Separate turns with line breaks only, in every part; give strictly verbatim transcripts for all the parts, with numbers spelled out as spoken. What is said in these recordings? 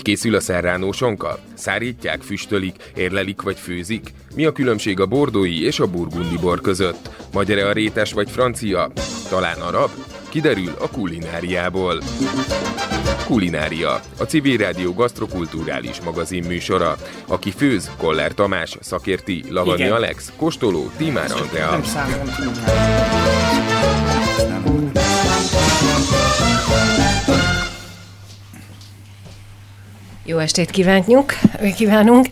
készül a serrano sonka? Szárítják, füstölik, érlelik vagy főzik? Mi a különbség a bordói és a burgundi bor között? Magyar-e a rétes vagy francia? Talán arab? Kiderül a kulináriából. Kulinária, a Civil Rádió gasztrokulturális magazin műsora. Aki főz, Koller Tamás, szakérti, Lavani Igen. Alex, kóstoló, Tímár Andrea.
Jó estét kívánjuk, kívánunk!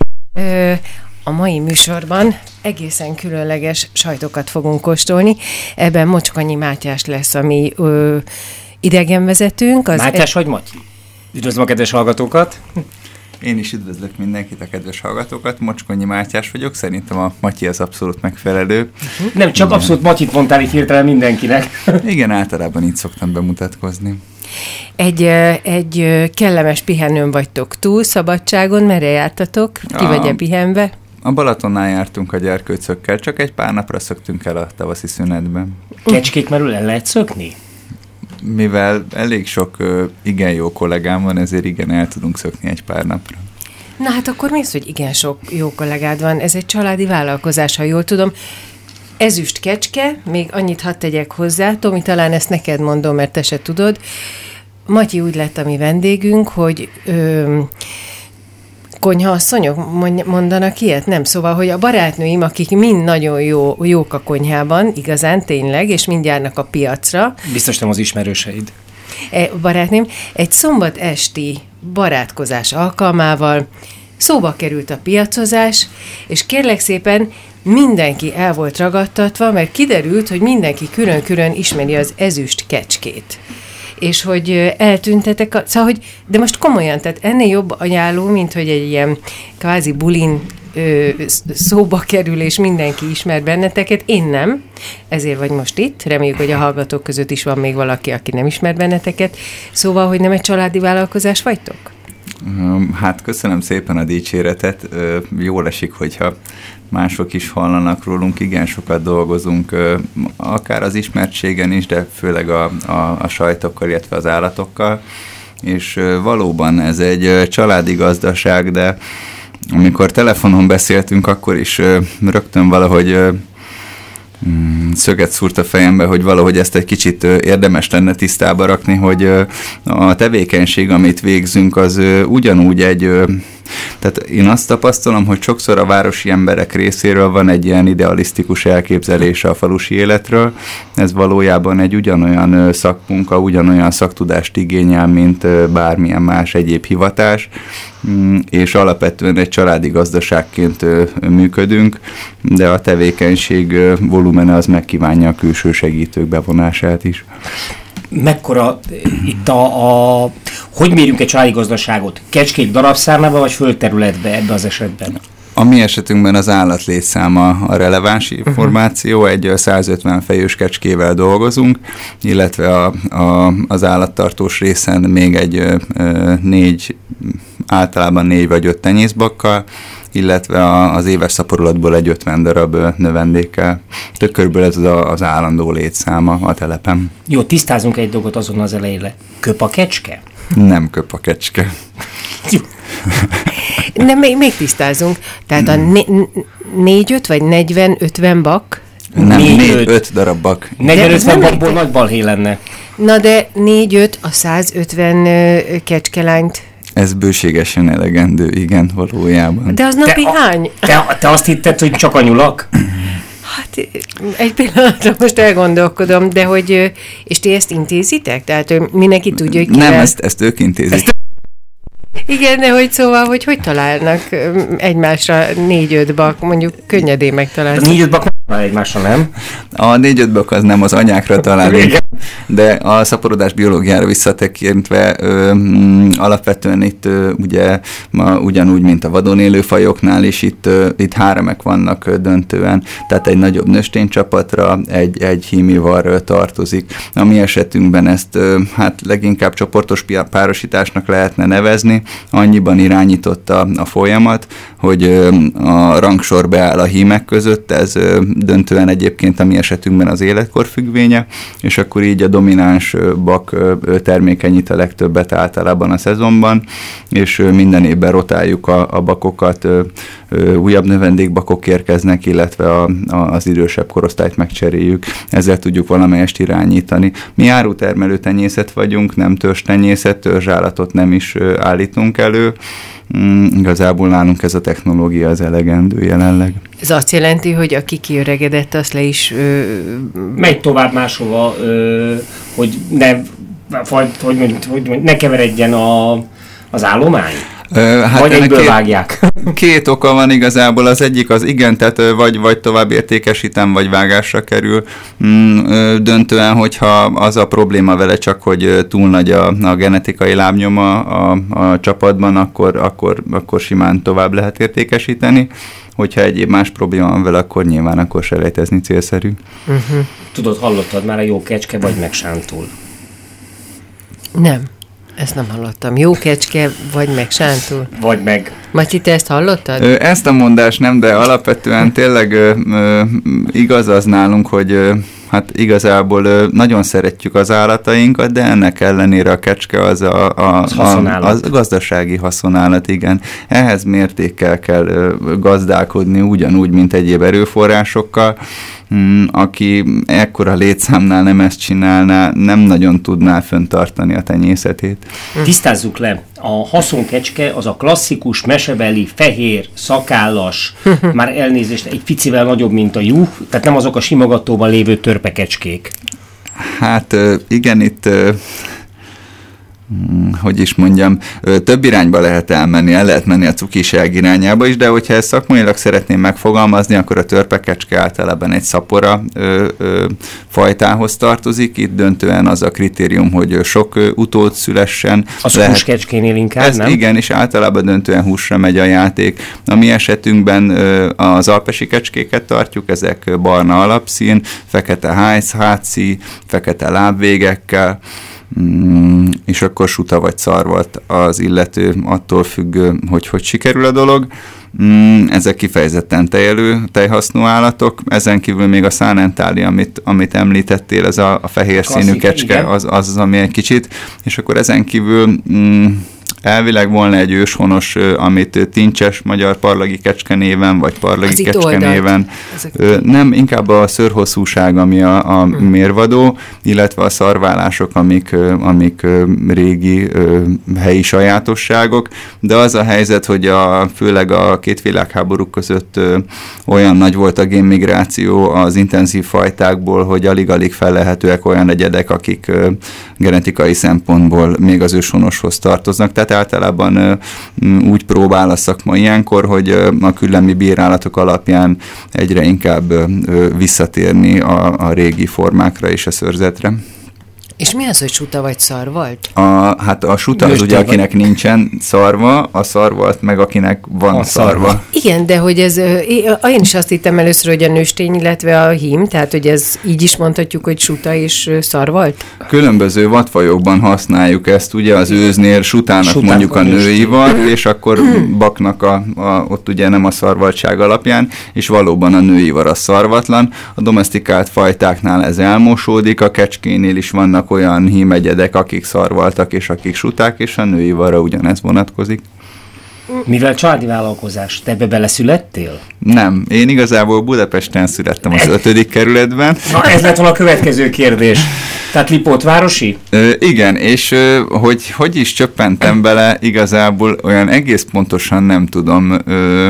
A mai műsorban egészen különleges sajtokat fogunk kóstolni. Ebben Mocskonyi Mátyás lesz a mi ö, idegenvezetőnk. Az
Mátyás e- vagy Matyi? Üdvözlöm a kedves hallgatókat!
Én is üdvözlök mindenkit, a kedves hallgatókat. Mocskonyi Mátyás vagyok, szerintem a Matyi az abszolút megfelelő.
Uh-huh. Nem, csak Igen. abszolút Matyit mondtál itt hirtelen mindenkinek.
Igen, általában így szoktam bemutatkozni.
Egy, egy kellemes pihenőn vagytok túl, szabadságon, merre jártatok? Ki vagy-e pihenve?
A Balatonnál jártunk a gyerkőcökkel, csak egy pár napra szöktünk el a tavaszi szünetben.
Kecskék merül el lehet szökni?
Mivel elég sok igen jó kollégám van, ezért igen el tudunk szökni egy pár napra.
Na hát akkor mi az, hogy igen sok jó kollégád van? Ez egy családi vállalkozás, ha jól tudom. Ezüst kecske, még annyit hadd tegyek hozzá, Tomi, talán ezt neked mondom, mert te se tudod. Matyi úgy lett a mi vendégünk, hogy ö, konyhaasszonyok mondanak ilyet? Nem, szóval, hogy a barátnőim, akik mind nagyon jó, jók a konyhában, igazán, tényleg, és mind járnak a piacra.
Biztos nem az ismerőseid.
E, barátnőm, egy szombat esti barátkozás alkalmával szóba került a piacozás, és kérlek szépen mindenki el volt ragadtatva, mert kiderült, hogy mindenki külön-külön ismeri az ezüst kecskét. És hogy eltüntetek, a, szóval, hogy, de most komolyan, tehát ennél jobb ajánló, mint hogy egy ilyen kvázi bulin ö, szóba kerül, és mindenki ismer benneteket. Én nem, ezért vagy most itt. Reméljük, hogy a hallgatók között is van még valaki, aki nem ismer benneteket. Szóval, hogy nem egy családi vállalkozás vagytok?
Hát köszönöm szépen a dicséretet. Jól esik, hogyha mások is hallanak rólunk, igen sokat dolgozunk, akár az ismertségen is, de főleg a, a, a sajtokkal, illetve az állatokkal, és valóban ez egy családi gazdaság, de amikor telefonon beszéltünk, akkor is rögtön valahogy szöget szúrt a fejembe, hogy valahogy ezt egy kicsit érdemes lenne tisztába rakni, hogy a tevékenység, amit végzünk, az ugyanúgy egy, tehát én azt tapasztalom, hogy sokszor a városi emberek részéről van egy ilyen idealisztikus elképzelése a falusi életről. Ez valójában egy ugyanolyan szakmunka, ugyanolyan szaktudást igényel, mint bármilyen más egyéb hivatás, és alapvetően egy családi gazdaságként működünk, de a tevékenység volumene az megkívánja a külső segítők bevonását is.
Mekkora itt a, a hogy mérjünk egy családi gazdaságot? Kecskék darabszámába vagy földterületbe ebbe az esetben?
A mi esetünkben az állatlétszáma a releváns információ, egy százötven fejős kecskével dolgozunk, illetve a, a, az állattartós részen még egy ö, négy, általában négy vagy öt tenyészbakkal, illetve a, az éves szaporulatból egy ötven darab növendékkel. Tehát körülbelül ez az, az állandó létszáma a telepen.
Jó, tisztázunk egy dolgot azon az elejére. Köp a kecske?
Nem köp a kecske.
De még, még tisztázunk. Tehát a né, négy-öt vagy negyven-ötven bak?
Nem, négy-öt darab bak.
negyven-ötven bakból nagy balhé lenne.
Na de négy-öt a százötven kecskelányt.
Ez bőségesen elegendő, igen, valójában.
De az napi
te,
hány?
Te, te azt hitted, hogy csak a nyulak?
Hát egy pillanatra most elgondolkodom, de hogy, és ti ezt intézitek? Tehát mindenki tudja, hogy kivel...
Nem, ezt, ezt ők intézik. Ezt...
Igen, de hogy szóval, hogy hogy találnak egymásra négy-öt bak, mondjuk könnyedén megtalálni.
A négy-öt bak egymásra, nem?
A négy-öt bak az nem az anyákra találni, de a szaporodás biológiára visszatekintve ö, m, alapvetően itt ö, ugye ma ugyanúgy, mint a vadon élő fajoknál is itt, ö, itt háremek vannak ö, döntően, tehát egy nagyobb nősténycsapatra egy, egy hímivar ö, tartozik. A mi esetünkben ezt ö, hát leginkább csoportos párosításnak lehetne nevezni, annyiban irányított a, a folyamat, hogy ö, a rangsor beáll a hímek között, ez ö, döntően egyébként a mi esetünkben az életkor függvénye, és akkor akkor így a domináns bak termékenyít a legtöbbet általában a szezonban, és minden évben rotáljuk a, a bakokat, újabb növendékbakok érkeznek, illetve a, a, az idősebb korosztályt megcseréljük, ezzel tudjuk valamelyest irányítani. Mi árutermelő tenyészet vagyunk, nem törzstenyészet, törzsállatot nem is állítunk elő. Mm, igazából nálunk ez a technológia az elegendő jelenleg.
Ez azt jelenti, hogy aki kiöregedett, azt le is... Ö...
megy tovább máshova, ö, hogy ne, vagy, hogy, hogy, hogy ne keveredjen a, az állomány? Hát vagy egyből két, vágják.
Két oka van igazából, az egyik az igen, tehát vagy, vagy tovább értékesítem, vagy vágásra kerül. Döntően, hogyha az a probléma vele csak, hogy túl nagy a, a genetikai lábnyoma a, a csapatban, akkor, akkor, akkor simán tovább lehet értékesíteni. Hogyha egyéb más probléma van vele, akkor nyilván akkor selejtezni célszerű.
Uh-huh. Tudod, hallottad már a jó kecske, vagy meg sántul?
Nem. Ezt nem hallottam. Jó kecske, vagy meg sántul?
Vagy meg...
Matyi, te ezt hallottad?
Ezt a mondást nem, de alapvetően tényleg ö, ö, igaz az nálunk, hogy ö, hát igazából ö, nagyon szeretjük az állatainkat, de ennek ellenére a kecske az a, a,
az,
a, a gazdasági haszonállat, igen. Ehhez mértékkel kell ö, gazdálkodni ugyanúgy, mint egyéb erőforrásokkal. Hmm, aki ekkora létszámnál nem ezt csinálná, nem nagyon tudná fenntartani a tenyészetét.
Tisztázzuk le, a haszonkecske az a klasszikus, mesebeli, fehér, szakállas, már elnézést, egy picivel nagyobb, mint a juh, tehát nem azok a simogatóban lévő törpekecskék.
Hát igen, itt... hogy is mondjam, több irányba lehet elmenni, el lehet menni a cukiság irányába is, de hogyha ezt szakmailag szeretném megfogalmazni, akkor a törpekecske általában egy szapora ö, ö, fajtához tartozik. Itt döntően az a kritérium, hogy sok ö, utód szülessen.
Az lehet, húskecskénél inkább,
ez,
nem?
Igen, és általában döntően húsra megy a játék. A mi esetünkben ö, az alpesi kecskéket tartjuk, ezek barna alapszín, fekete hájsz, hátszí, fekete lábvégekkel, Mm, és akkor suta vagy szarvat az illető, attól függ, hogy hogy sikerül a dolog. Mm, ezek kifejezetten tejelő, tejhasznú állatok. Ezen kívül még a szánentáli, amit, amit említettél, ez a, a fehér Klasszik, színű kecske, az, az, ami egy kicsit. És akkor ezen kívül... Mm, elvileg volna egy őshonos, amit tincses magyar parlagi kecske néven, vagy parlagi kecske néven. Nem, inkább a szőrhosszúság, ami a, a hmm. mérvadó, illetve a szarválások, amik, amik régi helyi sajátosságok, de az a helyzet, hogy a, főleg a két világháború között olyan nagy volt a génmigráció az intenzív fajtákból, hogy alig-alig fellehetőek olyan egyedek, akik genetikai szempontból még az őshonoshoz tartoznak. Tehát általában ö, úgy próbál a szakma ilyenkor, hogy ö, a küllemi bírálatok alapján egyre inkább ö, visszatérni a, a régi formákra és a szőrzetre.
És mi az, hogy suta vagy szarvalt?
A, hát a suta az ugye, akinek vagy... nincsen szarva, a szarvalt meg akinek van a szarva. szarva.
Igen, de hogy ez, én is azt hittem először, hogy a nőstény, illetve a hím, tehát hogy ez így is mondhatjuk, hogy suta és szarvalt?
Különböző vadfajokban használjuk ezt, ugye az őznél sutának Sután mondjuk a női vad, és akkor baknak a, a, ott ugye nem a szarvaltság alapján, és valóban a női var a szarvatlan. A domesztikált fajtáknál ez elmosódik, a kecskénél is vannak olyan hímegyedek, akik szarvaltak és akik suták, és a női varra ugyanez vonatkozik.
Mivel családi vállalkozás, te ebbe beleszülettél?
Nem, én igazából Budapesten születtem az ötödik kerületben.
Na, ez lett volna a következő kérdés. Tehát Lipótvárosi?
Ö, igen, és ö, hogy hogy is csöppentem bele, igazából olyan egész pontosan nem tudom. Ö,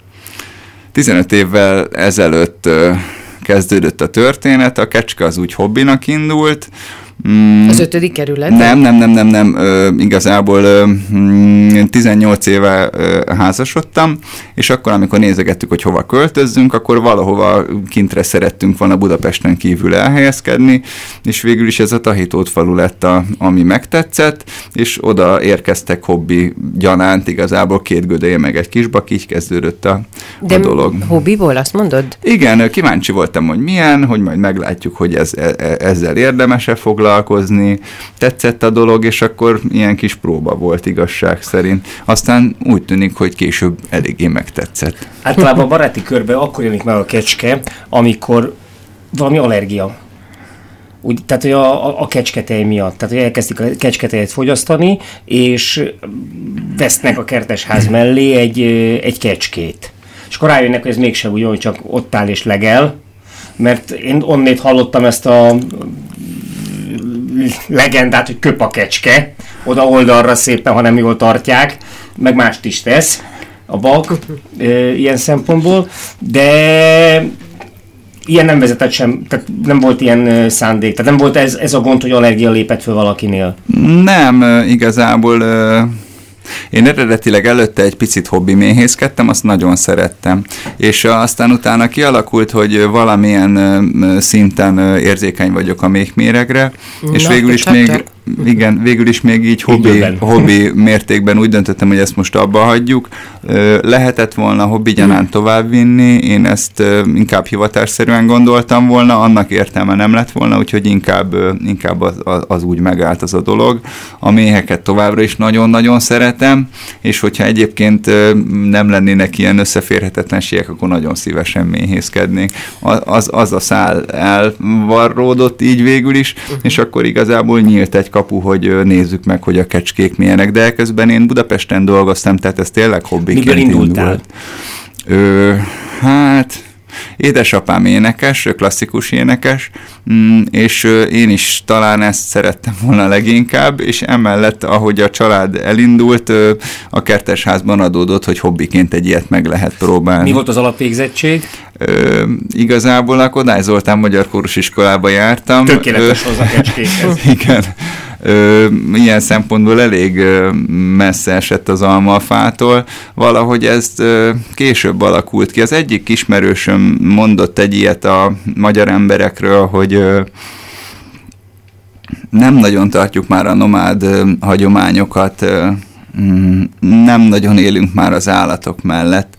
tizenöt évvel ezelőtt ö, kezdődött a történet, a kecske az úgy hobbinak indult.
Mm, az ötödik kerület?
Nem, nem, nem, nem, nem. Ö, igazából ö, tizennyolc éve ö, házasodtam, és akkor, amikor nézegettük, hogy hova költözzünk, akkor valahova kintre szerettünk volna Budapesten kívül elhelyezkedni, és végül is ez a Tahitót falu lett, a, ami megtetszett, és oda érkeztek hobbi gyanánt, igazából két gödéje meg egy kisbak, így kezdődött a,
De
a dolog.
De hobbiból, azt mondod?
Igen, kíváncsi voltam, hogy milyen, hogy majd meglátjuk, hogy ez, ezzel érdemese foglalkozni, tetszett a dolog, és akkor ilyen kis próba volt igazság szerint. Aztán úgy tűnik, hogy később eléggé megtetszett.
Általában a baráti körben akkor jelenik meg a kecske, amikor valami allergia Úgy, tehát, hogy a, a, a kecsketej miatt. Tehát, hogy elkezdik a kecsketejet fogyasztani, és vesznek a kertesház mellé egy, egy kecskét. És akkor rájönnek, hogy ez mégsem úgy, hogy csak ott áll és legel, mert én onnét hallottam ezt a legendát, hogy köp a kecske, oda oldalra szépen, ha nem jól tartják, meg mást is tesz a bak e, ilyen szempontból, de ilyen nem vezetett sem, tehát nem volt ilyen szándék, tehát nem volt ez, ez a gond, hogy allergia lépett föl valakinél.
Nem, igazából én eredetileg előtte egy picit hobbi méhészkedtem, azt nagyon szerettem. És aztán utána kialakult, hogy valamilyen szinten érzékeny vagyok a méhméregre, és
Na,
végül is
csak,
még...
csak.
Igen, végül is még így hobbi, hobbi mértékben úgy döntöttem, hogy ezt most abba hagyjuk. Lehetett volna hobbigyanán továbbvinni, én ezt inkább hivatásszerűen gondoltam volna, annak értelme nem lett volna, úgyhogy inkább, inkább az, az úgy megállt az a dolog. A méheket továbbra is nagyon-nagyon szeretem, és hogyha egyébként nem lennének ilyen összeférhetetlenségek, akkor nagyon szívesen méhészkednék. Az, az a szál elvarródott így végül is, és akkor igazából nyílt egy kapu, hogy nézzük meg, hogy a kecskék milyenek, de közben én Budapesten dolgoztam, tehát ez tényleg hobbiként
Miből indultál?
Ö, hát... Édesapám énekes, klasszikus énekes, és én is talán ezt szerettem volna leginkább, és emellett, ahogy a család elindult, a kertesházban adódott, hogy hobbiként egy ilyet meg lehet próbálni.
Mi volt az alapvégzettség?
Ö, igazából a Kodály Zoltán Magyar Kórusiskolába jártam.
Tökéletes hozzá kecskékhez.
Igen. Ö, ilyen szempontból elég ö, messze esett az alma a fától. Valahogy ez ö, később alakult ki. Az egyik ismerősöm mondott egy ilyet a magyar emberekről, hogy ö, nem nagyon tartjuk már a nomád ö, hagyományokat, ö, nem nagyon élünk már az állatok mellett,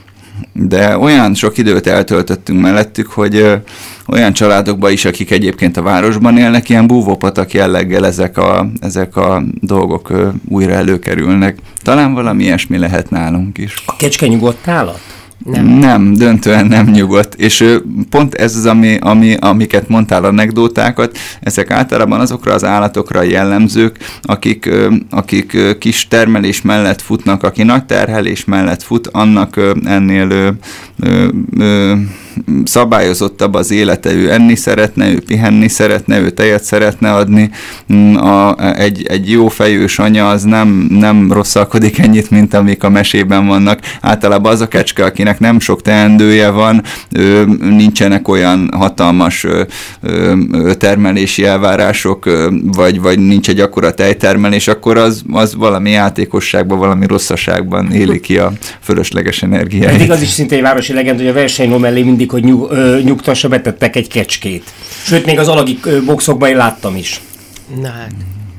de olyan sok időt eltöltöttünk mellettük, hogy ö, olyan családokban is, akik egyébként a városban élnek, ilyen búvópatak jelleggel ezek a, ezek a dolgok ö, újra előkerülnek. Talán valami ilyesmi lehet nálunk is.
A kecske nyugodt állat?
Nem. nem, döntően nem nyugodt. És ö, pont ez az, ami, ami, amiket mondtál, anekdótákat, ezek általában azokra az állatokra jellemzők, akik, ö, akik ö, kis termelés mellett futnak, aki nagy terhelés mellett fut, annak ö, ennél ö, ö, ö, szabályozottabb az élete, ő enni szeretne, ő pihenni szeretne, ő tejet szeretne adni. A, egy, egy jó fejős anya az nem, nem rosszalkodik ennyit, mint amik a mesében vannak. Általában az a kecske, akinek nem sok teendője van, ő, nincsenek olyan hatalmas ö, ö, termelési elvárások, ö, vagy, vagy nincs egy akkora tejtermelés, akkor az, az valami játékosságban, valami rosszaságban éli ki a fölösleges energiáit.
Pedig az is szinte egy városi legend, hogy a versenyló mellé mindig, hogy nyug, ö, nyugtassa, betettek egy kecskét. Sőt, még az alagi ö, boxokban én láttam is.
Na hát.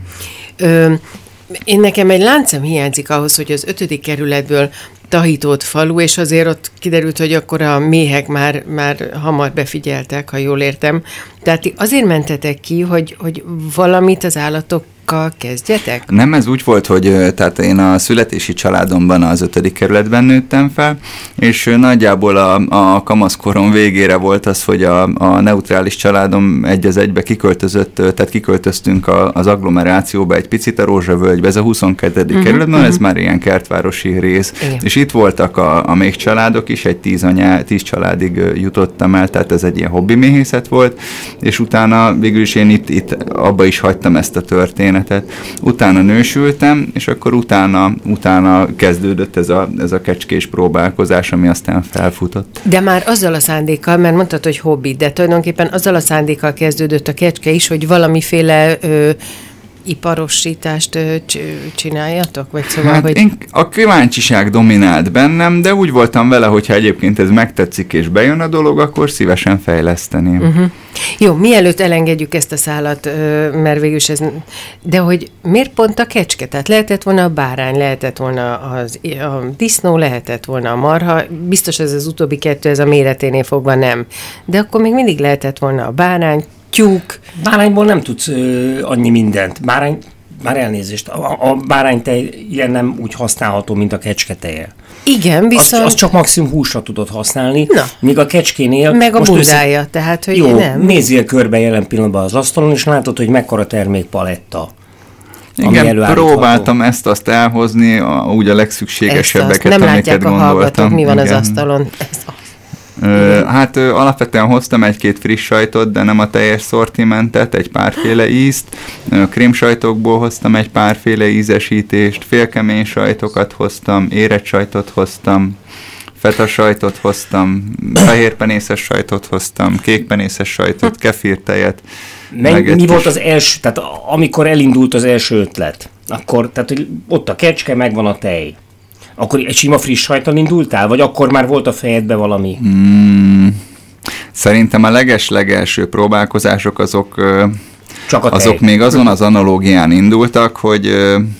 Ö, én nekem egy láncem hiányzik ahhoz, hogy az ötödik kerületből Tahitót falu, és azért ott kiderült, hogy akkor a méhek már, már hamar befigyeltek, ha jól értem. Tehát azért mentetek ki, hogy, hogy valamit az állatokkal kezdjetek?
Nem, ez úgy volt, hogy tehát én a születési családomban az ötödik kerületben nőttem fel, és nagyjából a, a kamaszkorom végére volt az, hogy a, a neutrális családom egy az egybe kiköltözött, tehát kiköltöztünk a, az agglomerációba egy picit a Rózsavölgybe, ez a huszonkettedik Uh-huh, kerületben, uh-huh. Ez már ilyen kertvárosi rész. Igen. És itt voltak a, a még családok is, egy tíz, anyá, tíz családig jutottam el, tehát ez egy ilyen hobbi méhészet volt, és utána végül is én itt, itt abba is hagytam ezt a történetet. Utána nősültem, és akkor utána, utána kezdődött ez a, ez a kecskés próbálkozás, ami aztán felfutott.
De már azzal a szándékkal, mert mondtad, hogy hobbi, de tulajdonképpen azzal a szándékkal kezdődött a kecske is, hogy valamiféle ö, iparosítást ö, csináljatok? Vagy szóval,
hát
hogy...
én, a kíváncsiság dominált bennem, de úgy voltam vele, hogyha egyébként ez megtetszik és bejön a dolog, akkor szívesen fejleszteném.
Uh-huh. Jó, mielőtt elengedjük ezt a szálat, mert végül is ez... De hogy miért pont a kecske? Tehát lehetett volna a bárány, lehetett volna az, a disznó, lehetett volna a marha, biztos ez az utóbbi kettő, ez a méreténél fogva nem. De akkor még mindig lehetett volna a bárány, tyúk.
Bárányból nem tudsz ö, annyi mindent. Bárány már elnézést, a, a báránytej ilyen nem úgy használható, mint a kecsketeje.
Igen, viszont...
Azt, azt csak maximum húsra tudod használni,
Na.
míg a kecskénél...
Meg a bundája,
össze...
tehát, hogy
jó,
nem.
nézzél körbe jelen pillanatban az asztalon, és látod, hogy mekkora termékpaletta.
Igen, próbáltam ezt-azt elhozni, a, úgy a legszükségesebbeket,
nem
amiket
látják
gondoltam.
A hallgatók, mi van
igen.
az asztalon. Ez az.
Ö, hát ö, alapvetően hoztam egy-két friss sajtot, de nem a teljes szortimentet, egy párféle ízt. Ö, krémsajtokból hoztam egy párféle ízesítést, félkemény sajtokat hoztam, érett sajtot hoztam, feta sajtot hoztam, fehérpenészes sajtot hoztam, kékpenészes sajtot, kefirtejet.
Meg, mi volt az első, tehát amikor elindult az első ötlet, akkor, tehát hogy ott a kecske, megvan a tej. Akkor egy sima friss sajttal indultál, vagy akkor már volt a fejedbe valami?
Hmm, szerintem a leges-legelső próbálkozások azok,
Csak a tej.
azok még azon az analógián indultak, hogy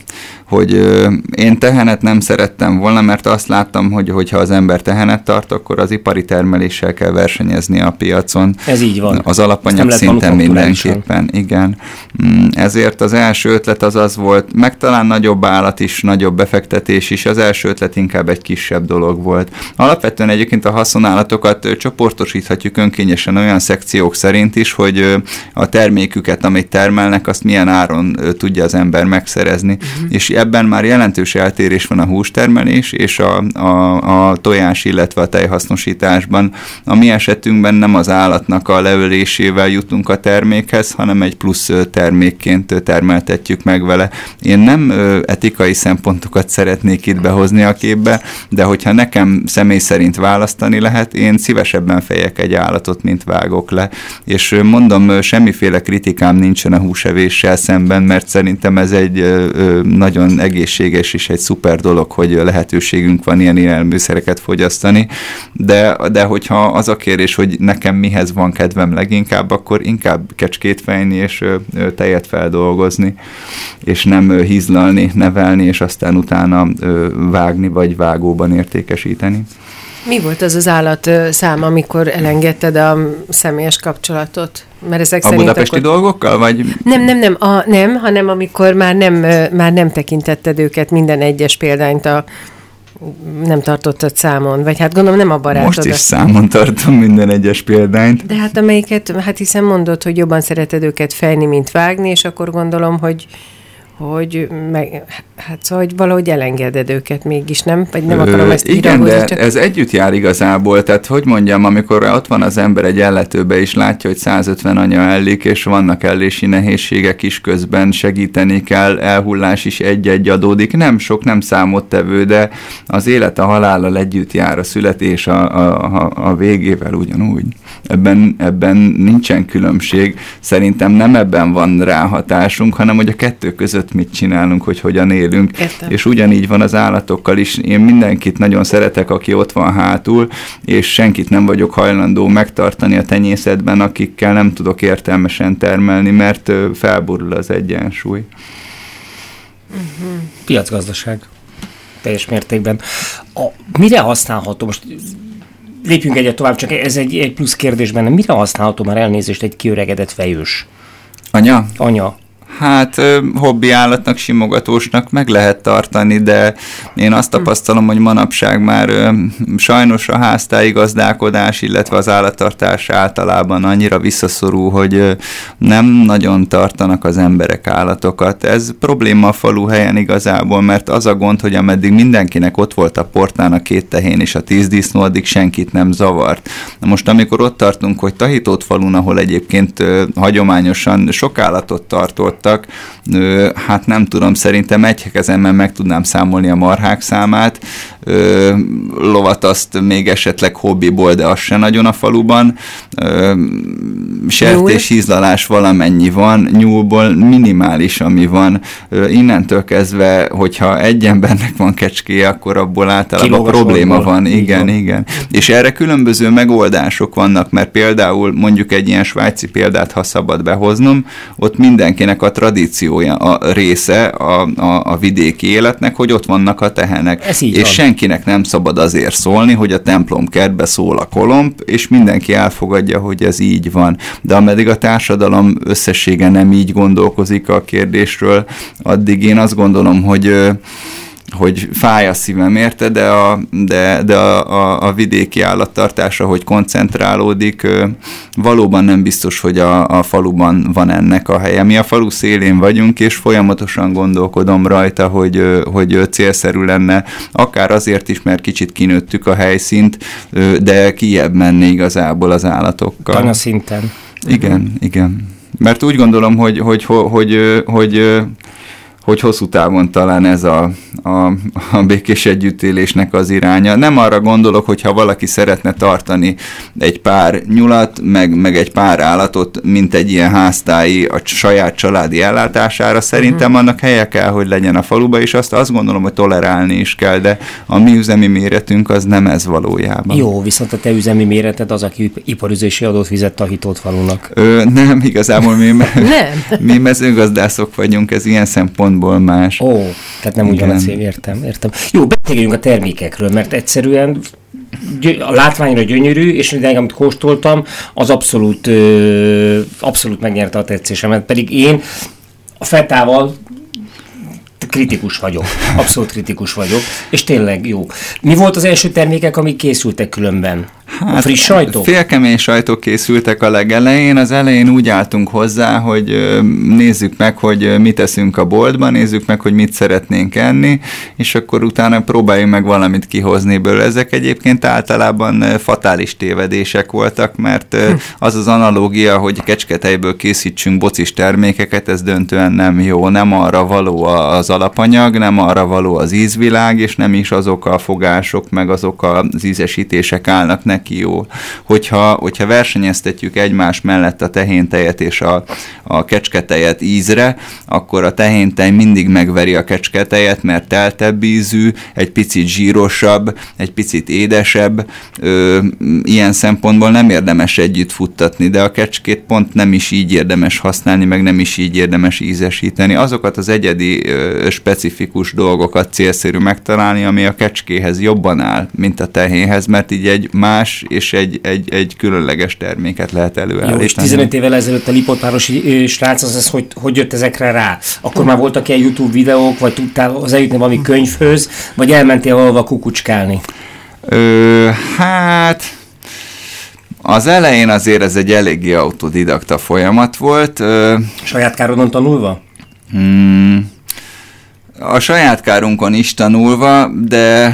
hogy ö, én tehenet nem szerettem volna, mert azt láttam, hogy hogyha az ember tehenet tart, akkor az ipari termeléssel kell versenyezni a piacon.
Ez így van.
Az alapanyag szinten mindenképpen, igen. Ezért az első ötlet az az volt, meg talán nagyobb állat is, nagyobb befektetés is, az első ötlet inkább egy kisebb dolog volt. Alapvetően egyébként a haszonállatokat csoportosíthatjuk önkényesen olyan szekciók szerint is, hogy a terméküket, amit termelnek, azt milyen áron tudja az ember megszerezni. Uh-huh. És ebben már jelentős eltérés van a hústermelés és a, a, a tojás, illetve a tejhasznosításban. A mi esetünkben nem az állatnak a leölésével jutunk a termékhez, hanem egy plusz termékként termeltetjük meg vele. Én nem etikai szempontokat szeretnék itt behozni a képbe, de hogyha nekem személy szerint választani lehet, én szívesebben fejek egy állatot, mint vágok le. És mondom, semmiféle kritikám nincsen a húsevéssel szemben, mert szerintem ez egy nagyon egészséges és egy szuper dolog, hogy lehetőségünk van ilyen élelmiszereket fogyasztani, de, de hogyha az a kérdés, hogy nekem mihez van kedvem leginkább, akkor inkább kecskét fejni és ö, tejet feldolgozni, és nem ö, hízlalni, nevelni, és aztán utána ö, vágni, vagy vágóban értékesíteni.
Mi volt az az állat szám, amikor elengedted a személyes kapcsolatot? Mert ezek
a budapesti akkor... dolgokkal, vagy?
Nem, nem, nem, a, nem, hanem amikor már nem, már nem tekintetted őket, minden egyes példányt a nem tartottad számon, vagy hát gondolom nem a barátodat.
Most is számon tartom minden egyes példányt.
De hát amelyiket, hát hiszen mondod, hogy jobban szereted őket fejni, mint vágni, és akkor gondolom, hogy hogy meg, hát szóval, hogy valahogy elengeded őket mégis, nem? Vagy nem akarom
Ö,
ezt
igen, de
csak...
ez együtt jár igazából, tehát hogy mondjam, amikor ott van az ember egy elletőbe, és látja, hogy százötven anya ellik, és vannak ellési nehézségek is közben, segíteni kell, elhullás is egy-egy adódik, nem sok, nem számottevő, de az élet a halállal együtt jár, a születés a, a, a végével ugyanúgy. Ebben, ebben nincsen különbség, szerintem nem ebben van ráhatásunk, hanem hogy a kettő között mit csinálunk, hogy hogyan élünk.
Értem.
És ugyanígy van az állatokkal is. Én mindenkit nagyon szeretek, aki ott van hátul, és senkit nem vagyok hajlandó megtartani a tenyészetben, akikkel nem tudok értelmesen termelni, mert felborul az egyensúly.
Uh-huh. Piacgazdaság. Teljes mértékben. A, mire használható? Most lépjünk egyet tovább, csak ez egy, egy plusz kérdés benne. Mire használható már elnézést egy kiöregedett fejős?
Anya?
Anya.
Hát hobbi állatnak, simogatósnak meg lehet tartani, de én azt tapasztalom, hogy manapság már sajnos a háztáji gazdálkodás, illetve az állattartás általában annyira visszaszorul, hogy nem nagyon tartanak az emberek állatokat. Ez probléma a faluhelyen igazából, mert az a gond, hogy ameddig mindenkinek ott volt a portán a két tehén és a tíz disznó, addig senkit nem zavart. Na most amikor ott tartunk, hogy Tahitót falun, ahol egyébként hagyományosan sok állatot tartott, hát nem tudom, szerintem egy kezemmel meg tudnám számolni a marhák számát, lovat azt még esetleg hobbiból, de az se nagyon a faluban, sertéshízlalás valamennyi van, nyúlból minimális, ami van, innentől kezdve, hogyha egy embernek van kecskéje, akkor abból általában Kilógas probléma orból. van, igen, van. igen. És erre különböző megoldások vannak, mert például mondjuk egy ilyen svájci példát, ha szabad behoznom, ott mindenkinek a tradíciója a része a, a, a vidéki életnek, hogy ott vannak a tehenek. És senki senkinek nem szabad azért szólni, hogy a templomkertbe szól a kolomb, és mindenki elfogadja, hogy ez így van. De ameddig a társadalom összessége nem így gondolkozik a kérdésről, addig én azt gondolom, hogy hogy fáj a szívem érte, de a, de, de a, a, a vidéki állattartásra, hogy koncentrálódik, valóban nem biztos, hogy a, a faluban van ennek a helye. Mi a falu szélén vagyunk, és folyamatosan gondolkodom rajta, hogy, hogy célszerű lenne, akár azért is, mert kicsit kinőttük a helyszínt, de kijebb menni igazából az állatokkal.
Tanya szinten.
Igen, igen. Mert úgy gondolom, hogy, hogy, hogy, hogy, hogy hogy hosszú távon talán ez a, a, a békés együttélésnek az iránya. Nem arra gondolok, hogy ha valaki szeretne tartani egy pár nyulat, meg, meg egy pár állatot, mint egy ilyen háztáji a saját családi ellátására, szerintem annak helye kell, hogy legyen a faluba, és azt, azt gondolom, hogy tolerálni is kell, de a mi üzemi méretünk az nem ez valójában.
Jó, viszont a te üzemi méreted az, aki iparüzési adót fizett a Hitót falunak.
Ö, nem, igazából mi,
nem.
mi mezőgazdászok vagyunk, ez ilyen szempontból más.
Ó, tehát nem ugyan a cél, értem, értem. Jó, beszéljünk a termékekről, mert egyszerűen a látványra gyönyörű, és mindig, amit kóstoltam, az abszolút, ö, abszolút megnyerte a tetszésemet, pedig én a fetával kritikus vagyok, abszolút kritikus vagyok, és tényleg jó. Mi volt az első termékek, amik készültek különben? Hát, a friss sajtok?
Félkemény sajtok készültek a legelején. Az elején úgy álltunk hozzá, hogy nézzük meg, hogy mit teszünk a boltban, nézzük meg, hogy mit szeretnénk enni, és akkor utána próbáljunk meg valamit kihozni belőle. Ezek egyébként általában fatális tévedések voltak, mert az az analógia, hogy kecsketejből készítsünk bocis termékeket, ez döntően nem jó. Nem arra való az alapanyag, nem arra való az ízvilág, és nem is azok a fogások, meg azok az ízesítések állnak neki jól. Hogyha, hogyha versenyeztetjük egymás mellett a tehéntejet és a, a kecsketejet ízre, akkor a tehéntej mindig megveri a kecsketejet, mert teltebb ízű, egy picit zsírosabb, egy picit édesebb. Ö, ilyen szempontból nem érdemes együtt futtatni, de a kecskét pont nem is így érdemes használni, meg nem is így érdemes ízesíteni. Azokat az egyedi, ö, specifikus dolgokat célszerű megtalálni, ami a kecskéhez jobban áll, mint a tehénhez, mert így egy más és egy, egy, egy különleges terméket lehet előállítani.
Jó, és tizenöt évvel ezelőtt a Lipótvárosi srác, az, az hogy, hogy jött ezekre rá? Akkor már voltak ilyen YouTube videók, vagy tudtál az eljutni valami könyvhöz, vagy elmentél valahova kukucskálni?
Ö, hát... Az elején azért ez egy eléggé autodidakta folyamat volt. Ö,
saját károdon tanulva?
Hmm, a saját kárunkon is tanulva, de...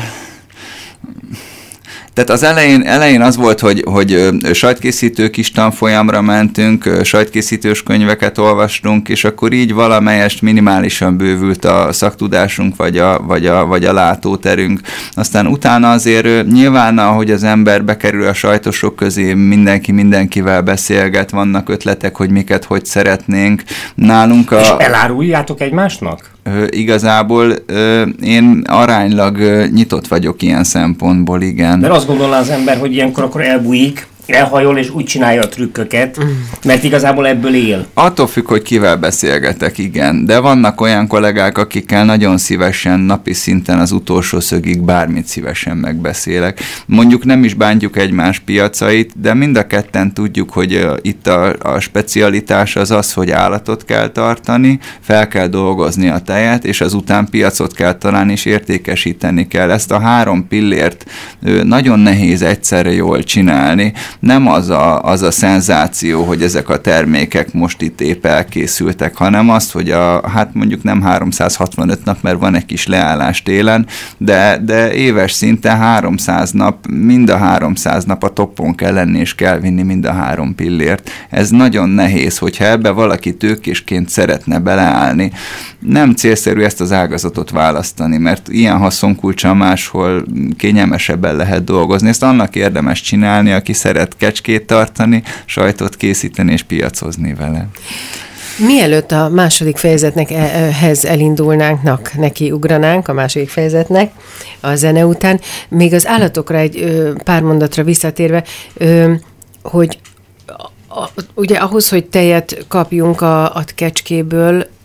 Tehát az elején, elején az volt, hogy, hogy sajtkészítő kis tanfolyamra mentünk, sajtkészítős könyveket olvastunk, és akkor így valamelyest minimálisan bővült a szaktudásunk, vagy a, vagy a, vagy a látóterünk. Aztán utána azért nyilván, ahogy az ember bekerül a sajtosok közé, mindenki mindenkivel beszélget, vannak ötletek, hogy miket, hogy szeretnénk. Nálunk a...
És eláruljátok egymásnak?
Igazából én aránylag nyitott vagyok ilyen szempontból, igen.
Mert azt gondolná az ember, hogy ilyenkor akkor elbújik, elhajol és úgy csinálja a trükköket, mert igazából ebből él.
Attól függ, hogy kivel beszélgetek, igen. De vannak olyan kollégák, akikkel nagyon szívesen, napi szinten az utolsó szögig bármit szívesen megbeszélek. Mondjuk nem is bántjuk egymás piacait, de mind a ketten tudjuk, hogy itt a, a specialitás az az, hogy állatot kell tartani, fel kell dolgozni a tejet, és azután piacot kell találni, és értékesíteni kell. Ezt a három pillért nagyon nehéz egyszerre jól csinálni. Nem az a, az a szenzáció, hogy ezek a termékek most itt épp elkészültek, hanem azt, hogy a, hát mondjuk nem háromszázhatvanöt nap, mert van egy kis leállás télen, de, de éves szinten háromszáz nap, mind a háromszáz nap a toppon kell lenni, és kell vinni mind a három pillért. Ez nagyon nehéz, hogyha ebbe valaki tőkésként szeretne beleállni. Nem célszerű ezt az ágazatot választani, mert ilyen haszonkulccsal máshol kényelmesebben lehet dolgozni. Ezt annak érdemes csinálni, aki szeret kecskét tartani, sajtot készíteni és piacozni vele.
Mielőtt a második fejezetnek ehhez elindulnánknak, neki ugranánk a második fejezetnek a zene után, még az állatokra egy ö, pár mondatra visszatérve, ö, hogy a, ugye ahhoz, hogy tejet kapjunk a, a kecskéből,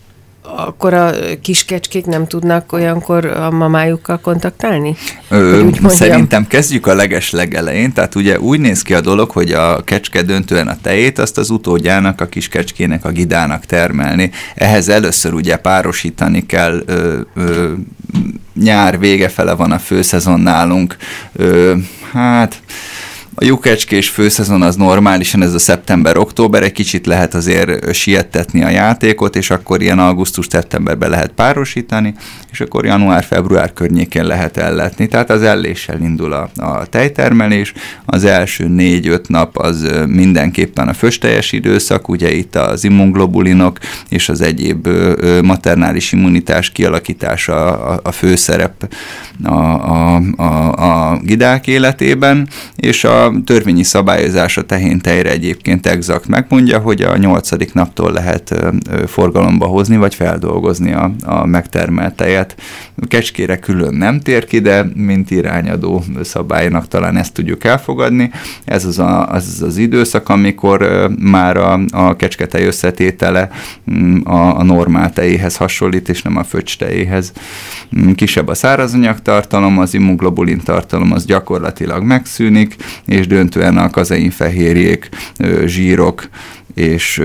akkor a kiskecskék nem tudnak olyankor a mamájukkal kontaktálni?
Ö, szerintem kezdjük a leges legelején, tehát ugye úgy néz ki a dolog, hogy a kecske döntően a tejét azt az utódjának, a kiskecskének, a gidának termelni. Ehhez először ugye párosítani kell, ö, ö, nyár vége fele van a főszezon nálunk, ö, hát... A lyukecskés főszezon az normálisan ez a szeptember-október, egy kicsit lehet azért siettetni a játékot, és akkor ilyen augusztus-szeptemberben lehet párosítani, és akkor január-február környékén lehet elletni. Tehát az elléssel indul a, a tejtermelés, az első négy-öt nap az mindenképpen a fösteljes időszak, ugye itt az immunglobulinok és az egyéb maternális immunitás kialakítása a, a főszerep a, a, a, a gidák életében, és a A törvényi szabályozás a tehéntejre egyébként exakt megmondja, hogy a nyolcadik naptól lehet forgalomba hozni, vagy feldolgozni a, a megtermelt tejet. A kecskére külön nem tér ki, de mint irányadó szabálynak talán ezt tudjuk elfogadni. Ez az a, az, az időszak, amikor már a, a kecsketej összetétele a, a normál tejéhez hasonlít, és nem a föcs tejéhez. Kisebb a szárazanyagtartalom, az immunoglobulin tartalom az gyakorlatilag megszűnik, és döntően a kazeinfehérjék, zsírok és,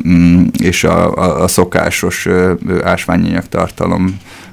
és a, a, a szokásos ásványanyag tartalom,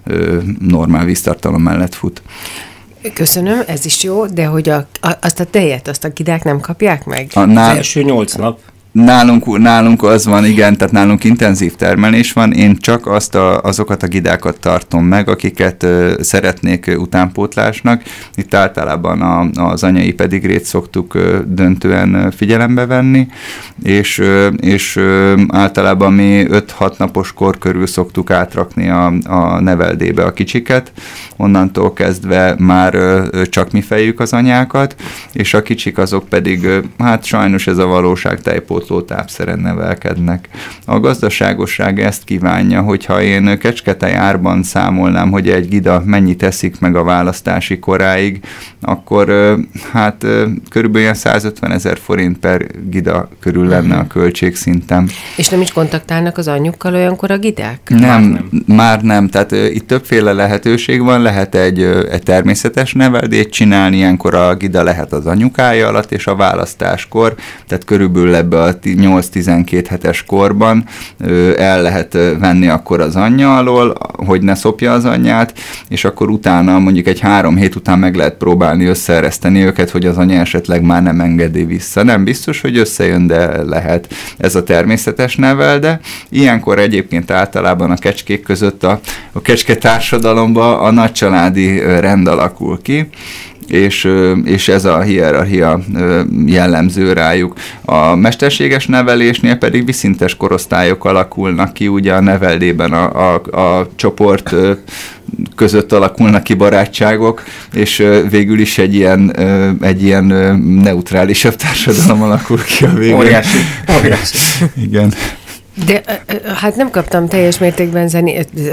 normál víztartalom mellett fut.
Köszönöm, ez is jó, de hogy a, a, azt a tejet, azt a gidák nem kapják meg?
A nál... Az első nyolc nap.
Nálunk, nálunk az van, igen, tehát nálunk intenzív termelés van, én csak azt a, azokat a gidákat tartom meg, akiket ö, szeretnék utánpótlásnak. Itt általában a, az anyai pedigrét szoktuk ö, döntően figyelembe venni, és, ö, és ö, általában mi öt-hat napos kor körül szoktuk átrakni a, a neveldébe a kicsiket, onnantól kezdve már ö, csak mi fejjük az anyákat, és a kicsik azok pedig, ö, hát sajnos ez a valóság, tejpót tápszeren nevelkednek. A gazdaságosság ezt kívánja, hogyha én kecsketej árban számolnám, hogy egy gida mennyit eszik meg a választási koráig, akkor hát körülbelül százötven ezer forint per gida körül lenne a költségszintem.
És nem is kontaktálnak az anyjukkal olyankor a gidák?
Nem, már nem. Már nem. Tehát itt többféle lehetőség van, lehet egy, egy természetes neveldét csinálni, ilyenkor a gida lehet az anyukája alatt, és a választáskor, tehát körülbelül ebbe a nyolc-tizenkét hetes korban el lehet venni akkor az anyja alól, hogy ne szopja az anyját, és akkor utána mondjuk egy három hét után meg lehet próbálni összeereszteni őket, hogy az anya esetleg már nem engedi vissza. Nem biztos, hogy összejön, de lehet. Ez a természetes nevelde. Ilyenkor egyébként általában a kecskék között a, a kecske társadalomban a nagycsaládi rend alakul ki, És, és ez a hierarchia jellemző rájuk. A mesterséges nevelésnél pedig viszintes korosztályok alakulnak ki, ugye a neveldében a, a, a csoport között alakulnak ki barátságok, és végül is egy ilyen, egy ilyen neutrálisabb társadalom alakul ki a végén.
Óriási. Óriási.
Igen.
De hát nem kaptam teljes mértékben zeni,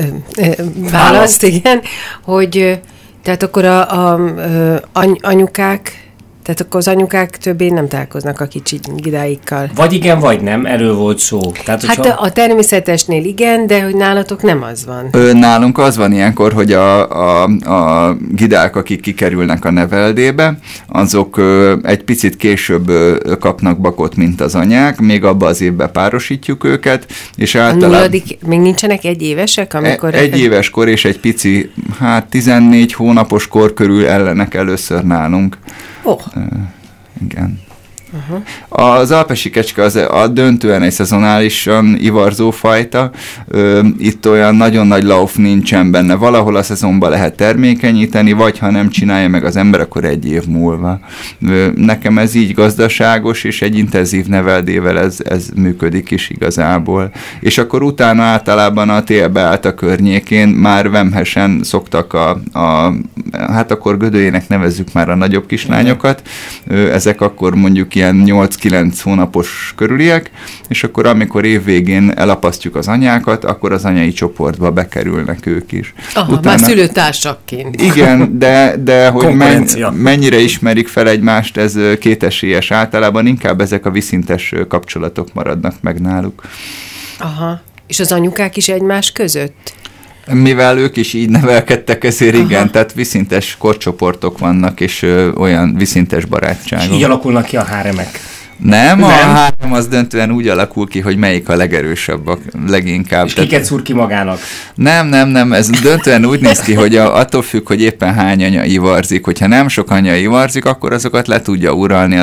választ, igen, hogy tehát akkor a, a, a anyukák, tehát akkor az anyukák többé nem találkoznak a kicsi gidáikkal.
Vagy igen, vagy nem, erről volt szó. Tehát,
hát hogyha... a természetesnél igen, de hogy nálatok nem az van.
Ö, nálunk az van ilyenkor, hogy a, a, a gidák, akik kikerülnek a neveldébe, azok ö, egy picit később ö, kapnak bakot, mint az anyák, még abba az évben párosítjuk őket, és általában... A nulladik,
még nincsenek egy évesek, amikor...
E, egy éves kor és egy pici, hát tizennégy hónapos kor körül ellenek először nálunk.
Oh.
Uh, igen. Uh-huh. Az alpesi kecske az a döntően egy szezonálisan ivarzó fajta. Ö, itt olyan nagyon nagy lauf nincsen benne. Valahol a szezonban lehet termékenyíteni, vagy ha nem csinálja meg az ember, akkor egy év múlva. Ö, nekem ez így gazdaságos, és egy intenzív neveldével ez, ez működik is igazából. És akkor utána általában a télbeállt környékén már vemhesen szoktak a, a hát akkor gödőjének nevezzük már a nagyobb kislányokat. Ö, ezek akkor mondjuk ilyen nyolc-kilenc hónapos körüliek, és akkor amikor évvégén elapasztjuk az anyákat, akkor az anyai csoportba bekerülnek ők is.
Aha, Utána, már szülőtársakként.
Igen, de, de hogy men, mennyire ismerik fel egymást, ez kétesélyes általában, inkább ezek a viszintes kapcsolatok maradnak meg náluk.
Aha. És az anyukák is egymás között?
Mivel ők is így nevelkedtek, ezért Aha. igen, tehát viszintes korcsoportok vannak, és ö, olyan viszintes barátságok.
És így alakulnak ki a háremek.
Nem, Nem, a hárem az döntően úgy alakul ki, hogy melyik a legerősebb, a leginkább.
És kiket szúr ki magának?
Nem, nem, nem, ez döntően úgy néz ki, hogy a, attól függ, hogy éppen hány anya ivarzik. Hogyha nem sok anya ivarzik, akkor azokat le tudja uralni